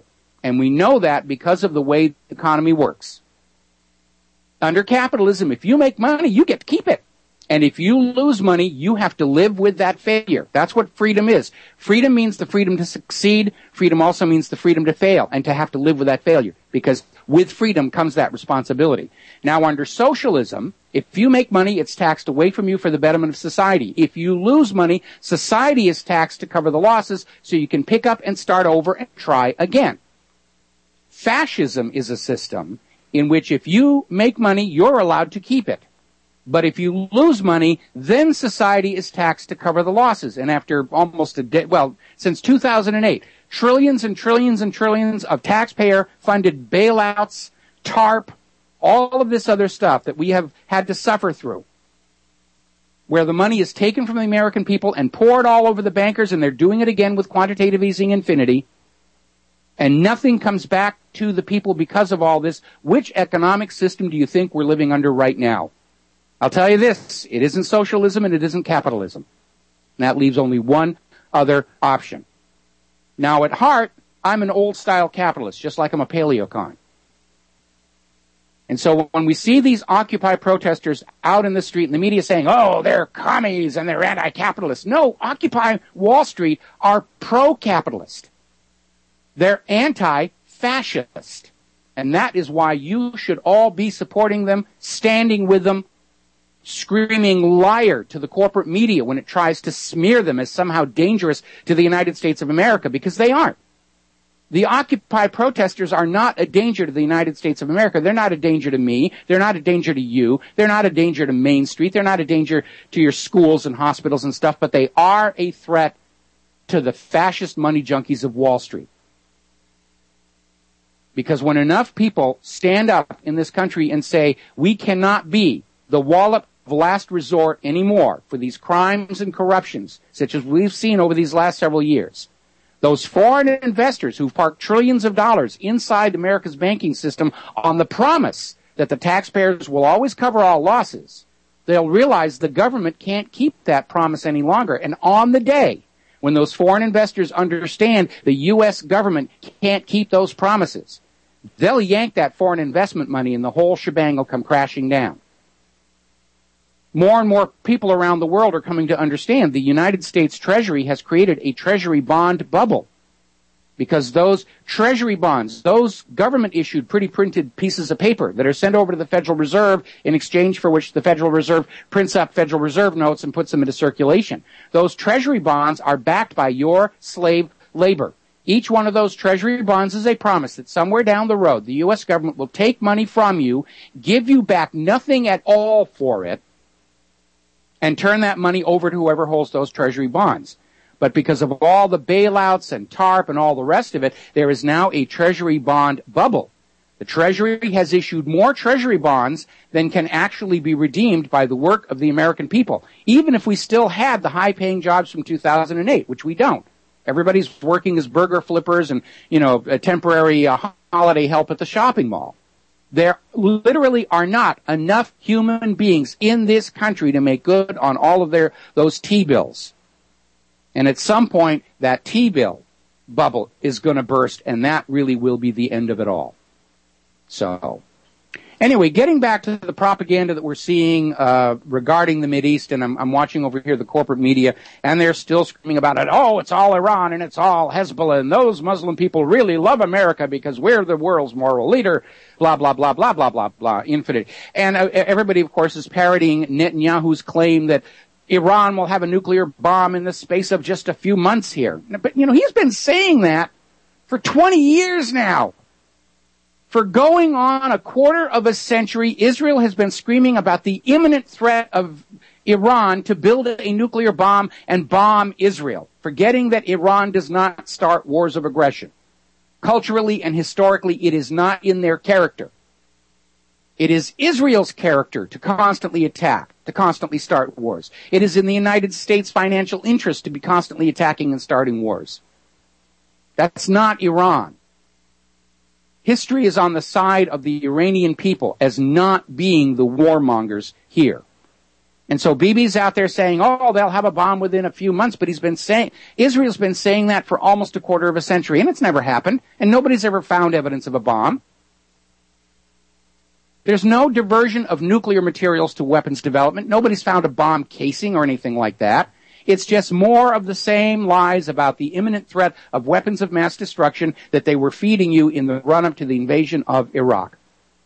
And we know that because of the way the economy works. Under capitalism, if you make money, you get to keep it. And if you lose money, you have to live with that failure. That's what freedom is. Freedom means the freedom to succeed. Freedom also means the freedom to fail and to have to live with that failure. Because with freedom comes that responsibility. Now, under socialism, if you make money, it's taxed away from you for the betterment of society. If you lose money, society is taxed to cover the losses so you can pick up and start over and try again. Fascism is a system in which if you make money, you're allowed to keep it. But if you lose money, then society is taxed to cover the losses. And after almost a day, well, since two thousand eight, trillions and trillions and trillions of taxpayer-funded bailouts, TARP, all of this other stuff that we have had to suffer through, where the money is taken from the American people and poured all over the bankers, and they're doing it again with quantitative easing infinity, and nothing comes back to the people because of all this. Which economic system do you think we're living under right now? I'll tell you this, it isn't socialism and it isn't capitalism. And that leaves only one other option. Now, at heart, I'm an old-style capitalist, just like I'm a paleocon. And so when we see these Occupy protesters out in the street and the media saying, oh, they're commies and they're anti-capitalist. No, Occupy Wall Street are pro-capitalist. They're anti-fascist. And that is why you should all be supporting them, standing with them, screaming liar to the corporate media when it tries to smear them as somehow dangerous to the United States of America, because they aren't. The Occupy protesters are not a danger to the United States of America. They're not a danger to me. They're not a danger to you. They're not a danger to Main Street. They're not a danger to your schools and hospitals and stuff, but they are a threat to the fascist money junkies of Wall Street. Because when enough people stand up in this country and say, we cannot be the wallop of last resort anymore for these crimes and corruptions, such as we've seen over these last several years, those foreign investors who've parked trillions of dollars inside America's banking system on the promise that the taxpayers will always cover all losses, they'll realize the government can't keep that promise any longer. And on the day when those foreign investors understand the U S government can't keep those promises, they'll yank that foreign investment money and the whole shebang will come crashing down. More and more people around the world are coming to understand the United States Treasury has created a Treasury bond bubble, because those Treasury bonds, those government-issued, pretty printed pieces of paper that are sent over to the Federal Reserve in exchange for which the Federal Reserve prints up Federal Reserve notes and puts them into circulation, those Treasury bonds are backed by your slave labor. Each one of those Treasury bonds is a promise that somewhere down the road the U S government will take money from you, give you back nothing at all for it, and turn that money over to whoever holds those Treasury bonds. But because of all the bailouts and TARP and all the rest of it, there is now a Treasury bond bubble. The Treasury has issued more Treasury bonds than can actually be redeemed by the work of the American people, even if we still had the high-paying jobs from two thousand eight, which we don't. Everybody's working as burger flippers and, you know, a temporary uh, holiday help at the shopping mall. There literally are not enough human beings in this country to make good on all of their those T-bills. And at some point, that T-bill bubble is going to burst, and that really will be the end of it all. So, anyway, getting back to the propaganda that we're seeing uh regarding the Mideast, and I'm, I'm watching over here the corporate media, and they're still screaming about it. Oh, it's all Iran, and it's all Hezbollah, and those Muslim people really love America because we're the world's moral leader, blah, blah, blah, blah, blah, blah, blah, infinite. And uh, everybody, of course, is parroting Netanyahu's claim that Iran will have a nuclear bomb in the space of just a few months here. But, you know, he's been saying that for twenty years now. For going on a quarter of a century, Israel has been screaming about the imminent threat of Iran to build a nuclear bomb and bomb Israel, forgetting that Iran does not start wars of aggression. Culturally and historically, it is not in their character. It is Israel's character to constantly attack, to constantly start wars. It is in the United States' financial interest to be constantly attacking and starting wars. That's not Iran. History is on the side of the Iranian people as not being the warmongers here. And so Bibi's out there saying, oh, they'll have a bomb within a few months, but he's been saying, Israel's been saying that for almost a quarter of a century, and it's never happened, and nobody's ever found evidence of a bomb. There's no diversion of nuclear materials to weapons development. Nobody's found a bomb casing or anything like that. It's just more of the same lies about the imminent threat of weapons of mass destruction that they were feeding you in the run-up to the invasion of Iraq.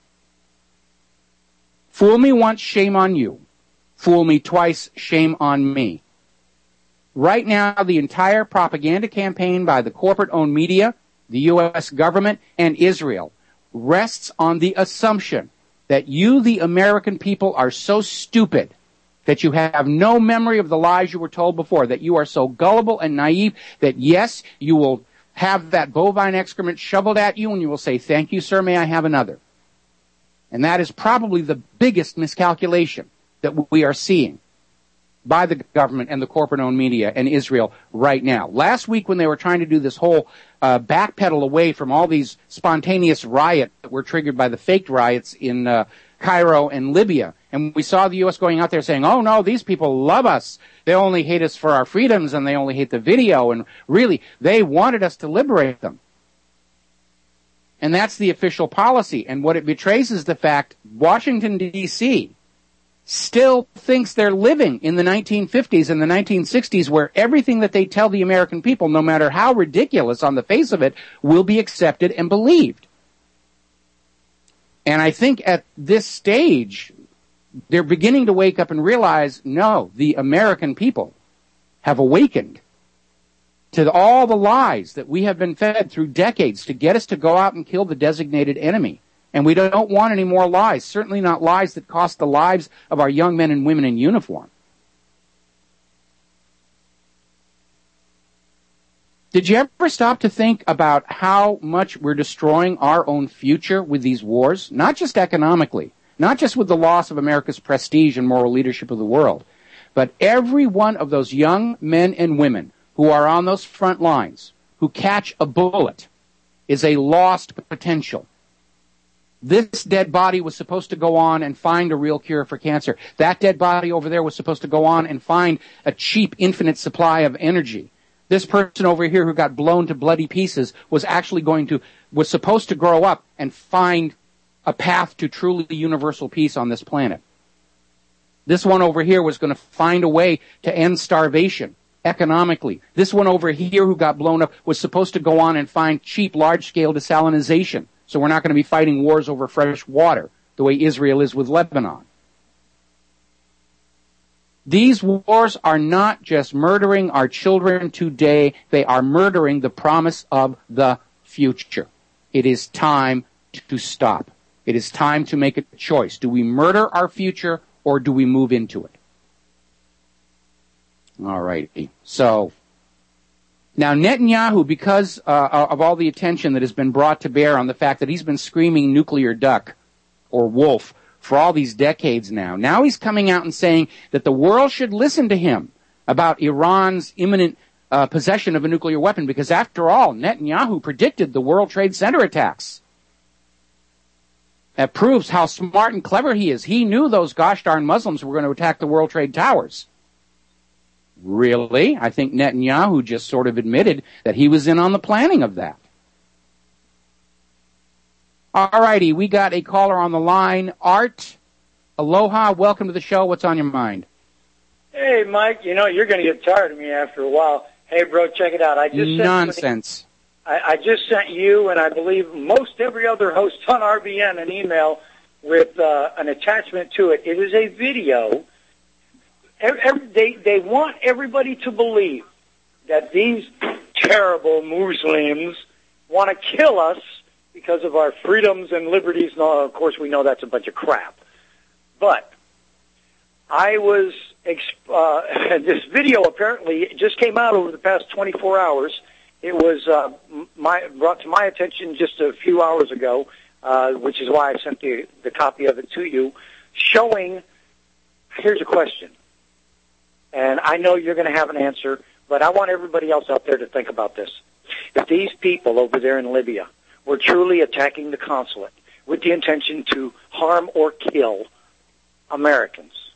Fool me once, shame on you. Fool me twice, shame on me. Right now, the entire propaganda campaign by the corporate-owned media, the U S government, and Israel rests on the assumption that you, the American people, are so stupid that you have no memory of the lies you were told before, that you are so gullible and naive that, yes, you will have that bovine excrement shoveled at you and you will say, thank you, sir, may I have another? And that is probably the biggest miscalculation that we are seeing by the government and the corporate-owned media and Israel right now. Last week when they were trying to do this whole uh, backpedal away from all these spontaneous riots that were triggered by the faked riots in uh, Cairo and Libya, and we saw the U S going out there saying, oh, no, these people love us. They only hate us for our freedoms, and they only hate the video, and really, they wanted us to liberate them. And that's the official policy. And what it betrays is the fact Washington, D C still thinks they're living in the nineteen fifties and the nineteen sixties, where everything that they tell the American people, no matter how ridiculous on the face of it, will be accepted and believed. And I think at this stage, they're beginning to wake up and realize, no, the American people have awakened to all the lies that we have been fed through decades to get us to go out and kill the designated enemy. And we don't want any more lies, certainly not lies that cost the lives of our young men and women in uniform. Did you ever stop to think about how much we're destroying our own future with these wars? Not just economically, not just with the loss of America's prestige and moral leadership of the world, but every one of those young men and women who are on those front lines, who catch a bullet, is a lost potential. This dead body was supposed to go on and find a real cure for cancer. That dead body over there was supposed to go on and find a cheap, infinite supply of energy. This person over here who got blown to bloody pieces was actually going to, was supposed to grow up and find a path to truly universal peace on this planet. This one over here was going to find a way to end starvation economically. This one over here who got blown up was supposed to go on and find cheap, large-scale desalinization. So we're not going to be fighting wars over fresh water the way Israel is with Lebanon. These wars are not just murdering our children today, they are murdering the promise of the future. It is time to stop. It is time to make a choice. Do we murder our future or do we move into it? All righty. So, now Netanyahu, because uh, of all the attention that has been brought to bear on the fact that he's been screaming nuclear duck or wolf for all these decades now, now he's coming out and saying that the world should listen to him about Iran's imminent uh, possession of a nuclear weapon, because after all, Netanyahu predicted the World Trade Center attacks. That proves how smart and clever he is. He knew those gosh darn Muslims were going to attack the World Trade Towers. Really? I think Netanyahu just sort of admitted that he was in on the planning of that. All righty, we got a caller on the line. Art, aloha, welcome to the show. What's on your mind? Hey, Mike, you know, you're going to get tired of me after a while. Hey, bro, check it out. I just Nonsense. Sent, I, I just sent you, and I believe most every other host on R B N, an email with uh, an attachment to it. It is a video. Every, they, they want everybody to believe that these terrible Muslims want to kill us because of our freedoms and liberties. And all. Of course, we know that's a bunch of crap. But I was, uh, this video apparently just came out over the past twenty-four hours. It was uh, my, brought to my attention just a few hours ago, uh, which is why I sent the, the copy of it to you, showing, here's a question. And I know you're going to have an answer, but I want everybody else out there to think about this. If these people over there in Libya were truly attacking the consulate with the intention to harm or kill Americans,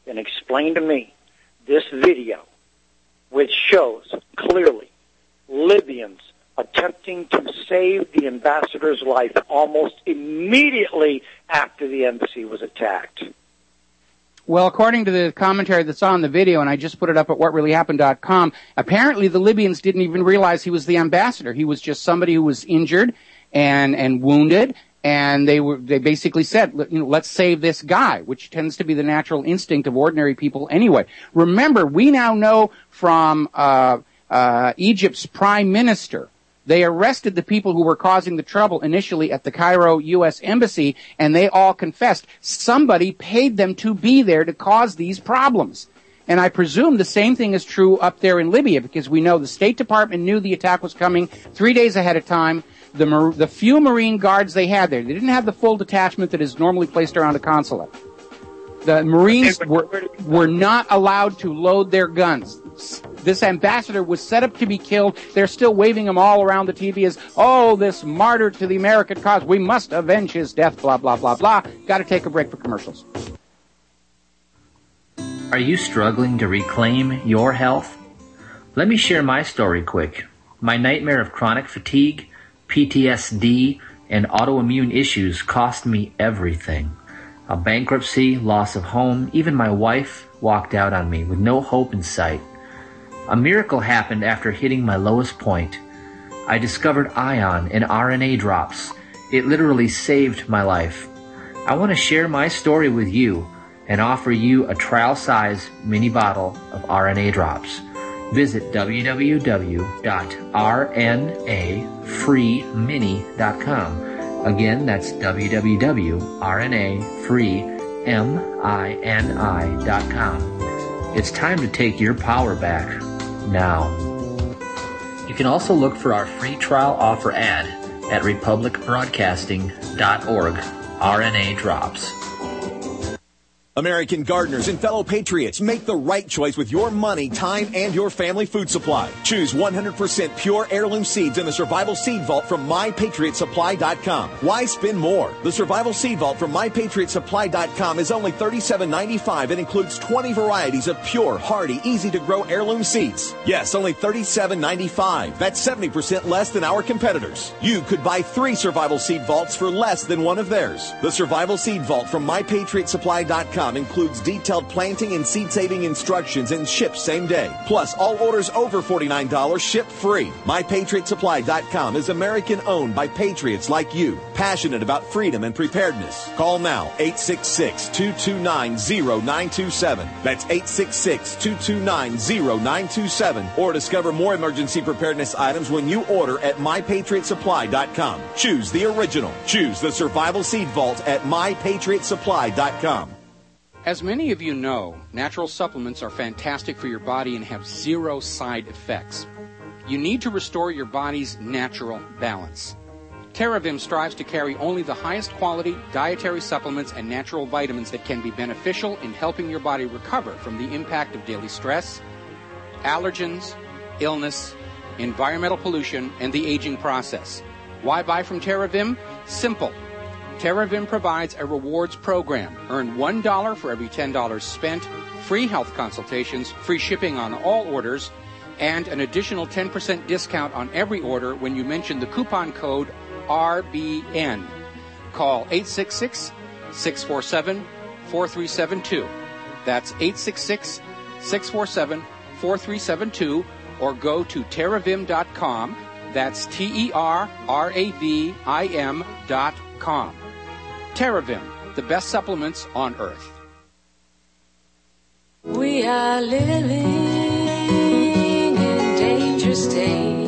then explain to me this video, which shows clearly Libyans attempting to save the ambassador's life almost immediately after the embassy was attacked. Well, according to the commentary that's on the video, and I just put it up at what really happened dot com, apparently the Libyans didn't even realize he was the ambassador. He was just somebody who was injured and and wounded, and they were they basically said, you know, let's save this guy, which tends to be the natural instinct of ordinary people anyway. Remember, we now know from uh, uh, Egypt's prime minister, they arrested the people who were causing the trouble initially at the Cairo U S Embassy, and they all confessed somebody paid them to be there to cause these problems. And I presume the same thing is true up there in Libya, because we know the State Department knew the attack was coming three days ahead of time. The, Mar- the few Marine guards they had there, they didn't have the full detachment that is normally placed around a consulate. The Marines were, were not allowed to load their guns. This ambassador was set up to be killed. They're still waving him all around the T V as, oh, this martyr to the American cause. We must avenge his death, blah, blah, blah, blah. Got to take a break for commercials. Are you struggling to reclaim your health? Let me share my story quick. My nightmare of chronic fatigue, P T S D, and autoimmune issues cost me everything. A bankruptcy, loss of home, even my wife walked out on me with no hope in sight. A miracle happened after hitting my lowest point. I discovered Ion and R N A drops. It literally saved my life. I want to share my story with you and offer you a trial-size mini bottle of R N A drops. Visit w w w dot r n a free mini dot com. Again, that's w w w dot r n a free mini dot com. It's time to take your power back now. You can also look for our free trial offer ad at republic broadcasting dot org. R N A drops. American gardeners and fellow patriots, make the right choice with your money, time, and your family food supply. Choose one hundred percent pure heirloom seeds in the Survival Seed Vault from my patriot supply dot com. Why spend more? The Survival Seed Vault from my patriot supply dot com is only thirty-seven ninety-five and includes twenty varieties of pure, hardy, easy-to-grow heirloom seeds. Yes, only thirty-seven ninety-five. That's seventy percent less than our competitors. You could buy three Survival Seed Vaults for less than one of theirs. The Survival Seed Vault from my patriot supply dot com includes detailed planting and seed-saving instructions and ships same day. Plus, all orders over forty-nine dollars ship free. my patriot supply dot com is American-owned by patriots like you, passionate about freedom and preparedness. Call now, eight six six, two two nine, zero nine two seven. That's eight six six, two two nine, zero nine two seven. Or discover more emergency preparedness items when you order at my patriot supply dot com. Choose the original. Choose the Survival Seed Vault at my patriot supply dot com. As many of you know, natural supplements are fantastic for your body and have zero side effects. You need to restore your body's natural balance. TerraVim strives to carry only the highest quality dietary supplements and natural vitamins that can be beneficial in helping your body recover from the impact of daily stress, allergens, illness, environmental pollution, and the aging process. Why buy from TerraVim? Simple. TerraVim provides a rewards program. Earn one dollar for every ten dollars spent, free health consultations, free shipping on all orders, and an additional ten percent discount on every order when you mention the coupon code R B N. Call eight six six, six four seven, four three seven two. That's eight six six, six four seven, four three seven two, or go to terravim dot com. That's T E R R A V I M dot com. TerraVim, the best supplements on earth. We are living in dangerous days,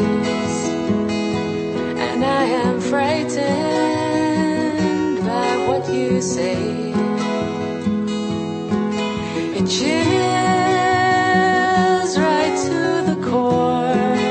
and I am frightened by what you say. It chills right to the core.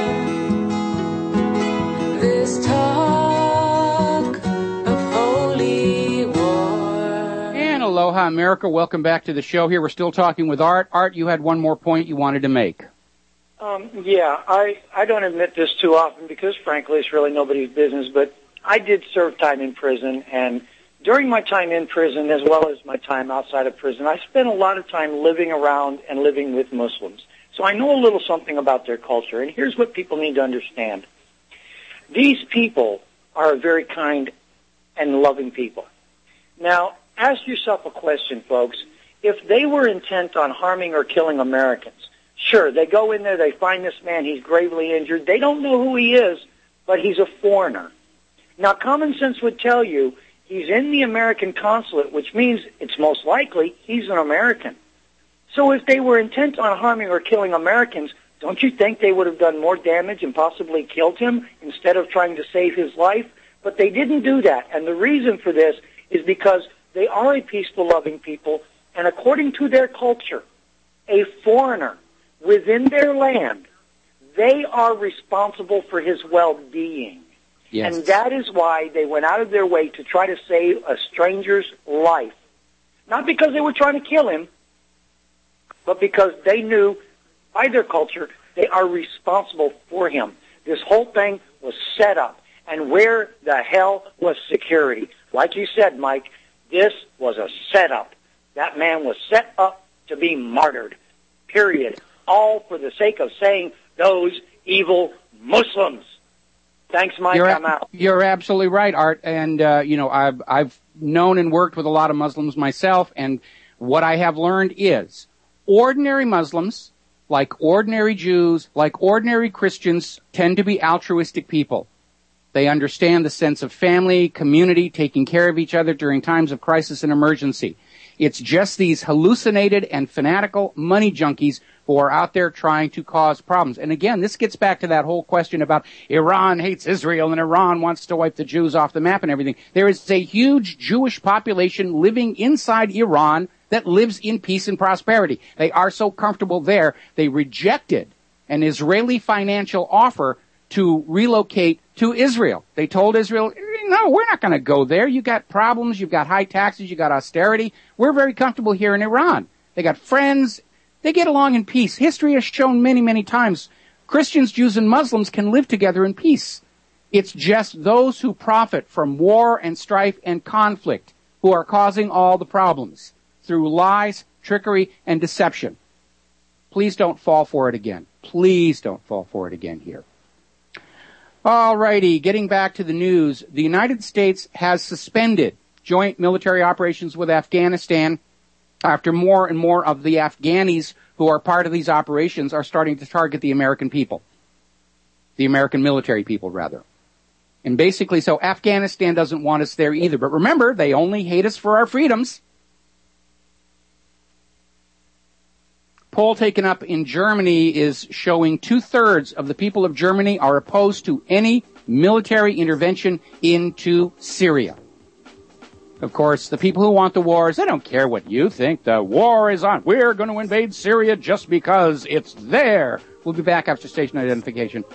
This talk of holy war. And aloha, America. Welcome back to the show here. We're still talking with Art. Art, you had one more point you wanted to make. Um, yeah, I, I don't admit this too often because, frankly, it's really nobody's business, but I did serve time in prison, and during my time in prison as well as my time outside of prison, I spent a lot of time living around and living with Muslims. So I know a little something about their culture, and here's what people need to understand. These people are very kind and loving people. Now, ask yourself a question, folks. If they were intent on harming or killing Americans, sure, they go in there, they find this man, he's gravely injured. They don't know who he is, but he's a foreigner. Now, common sense would tell you he's in the American consulate, which means it's most likely he's an American. So if they were intent on harming or killing Americans, don't you think they would have done more damage and possibly killed him instead of trying to save his life? But they didn't do that. And the reason for this is because they are a peaceful, loving people, and according to their culture, a foreigner within their land, they are responsible for his well-being. Yes. And that is why they went out of their way to try to save a stranger's life. Not because they were trying to kill him, but because they knew, by their culture, they are responsible for him. This whole thing was set up. And where the hell was security? Like you said, Mike, this was a setup. That man was set up to be martyred, period. All for the sake of saying those evil Muslims. Thanks, Mike. You're, I'm out. You're absolutely right, Art. And, uh, you know, I've, I've known and worked with a lot of Muslims myself, and what I have learned is ordinary Muslims, like ordinary Jews, like ordinary Christians, tend to be altruistic people. They understand the sense of family, community, taking care of each other during times of crisis and emergency. It's just these hallucinated and fanatical money junkies who are out there trying to cause problems. And again, this gets back to that whole question about Iran hates Israel and Iran wants to wipe the Jews off the map and everything. There is a huge Jewish population living inside Iran that lives in peace and prosperity. They are so comfortable there, they rejected an Israeli financial offer to relocate to Israel. They told Israel, no, we're not going to go there. You got problems. You've got high taxes. You got austerity. We're very comfortable here in Iran. They got friends. They get along in peace. History has shown many, many times Christians, Jews, and Muslims can live together in peace. It's just those who profit from war and strife and conflict who are causing all the problems through lies, trickery, and deception. Please don't fall for it again. Please don't fall for it again here. All righty, getting back to the news, the United States has suspended joint military operations with Afghanistan after more and more of the Afghanis who are part of these operations are starting to target the American people. The American military people, rather. And basically, so Afghanistan doesn't want us there either. But remember, they only hate us for our freedoms. Poll taken up in Germany is showing two-thirds of the people of Germany are opposed to any military intervention into Syria. Of course, the people who want the wars, they don't care what you think. The war is on. We're going to invade Syria just because it's there. We'll be back after station identification.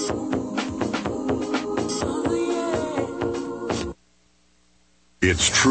It's true.